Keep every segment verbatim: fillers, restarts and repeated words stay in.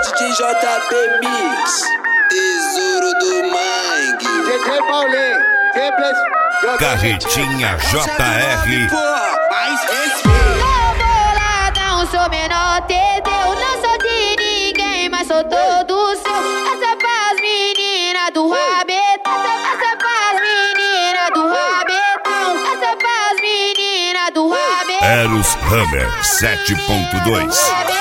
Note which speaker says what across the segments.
Speaker 1: D J P Mix, Tesouro do Mangue,
Speaker 2: D J Paulinho, simples.
Speaker 3: Carretinha J R.
Speaker 1: Mais respeito.
Speaker 4: Ô boladão, sou menor teu, não sou de ninguém, mas sou todo seu. Essa é pras meninas do rabetão, essa é pras meninas do rabetão, essa é pras meninas do rabetão.
Speaker 3: Eros Hammer sete ponto dois.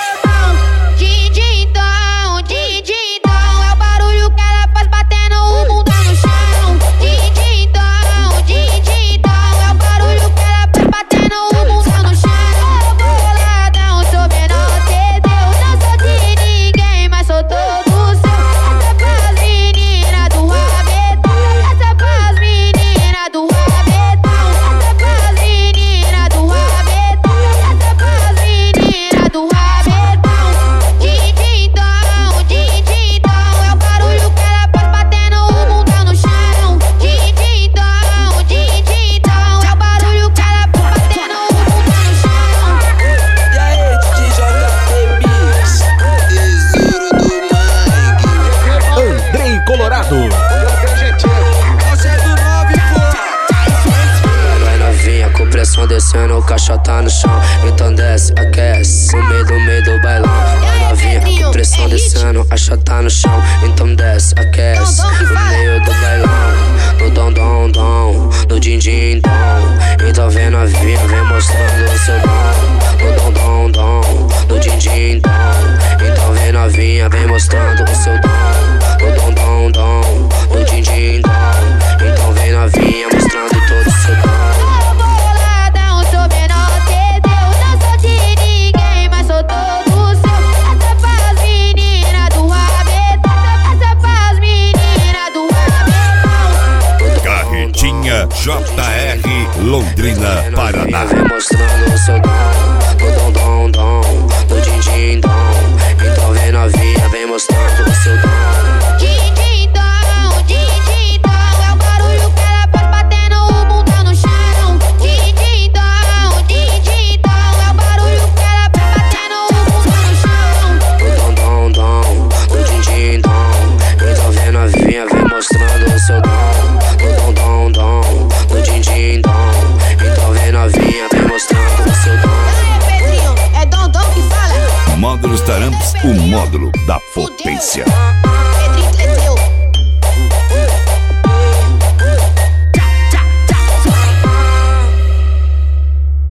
Speaker 4: Din-din-dom, din-din-dom, é o barulho que ela faz batendo o mundo no chão. Din-din-dom, din-din-dom, é o barulho que ela faz batendo o mundo no chão. Ô boladão, sou menor teu, não sou de ninguém, mas sou todo seu. Essa é pras meninas do rabetão, essa é pras meninas do rabetão, essa é pras meninas do rabetão, essa é pras meninas do rabetão. Din-din-dom, din-din-dom, é o barulho que ela faz batendo o mundo no chão. Din-din-dom, din-din-dom, é o barulho que ela faz batendo o mundo no chão.
Speaker 1: E aí, D J P Mix, Tesouro do Mangue,
Speaker 5: Andrei Colorado.
Speaker 1: você é do nove, porra. Mais respeito.
Speaker 6: Vai novinha, com pressão descendo, o caixa tá no chão. Então desce, aquece, no meio do meio do bailão. Vai novinha, com pressão descendo, a chata tá no chão. Então desce, aquece, no meio do bailão. No dom, dom, dom, no din, din, dom. Então vem novinha, vem mostrando o seu dom. No dom, dom, dom, no din, din, dom. Então vem novinha, vem mostrando o seu dom. No dom, dom, dom, no din, din, dom. Então vem novinha, mostrando todo o seu dom.
Speaker 4: Ô boladão, sou menor teu, não sou de ninguém, mas sou todo seu. Essa é pras meninas do rabetão, essa é pras meninas do rabetão.
Speaker 3: Carretinha J R, Londrina, Paraná.
Speaker 6: Vem mostrando o seu dom, no dom, dom, dom, no din, din, dom. Então vem novinha, vem mostrando o seu dom.
Speaker 4: Din-din-dom, din-din-dom, é o barulho que ela faz batendo o mundo no chão. Din-din-dom, din-din-dom, é o barulho que ela faz batendo o mundo no chão.
Speaker 6: No dom, dom, dom, no din, din, dom. Então vem novinha, vem mostrando o seu dom. No dom, dom, dom, no din, din, dom. Então vem novinha, vem mostrando o seu dom.
Speaker 4: Aí, Pedrinho, é Dom Dom que fala.
Speaker 3: Módulos Taramps, o módulo da potência.
Speaker 4: Fudeu.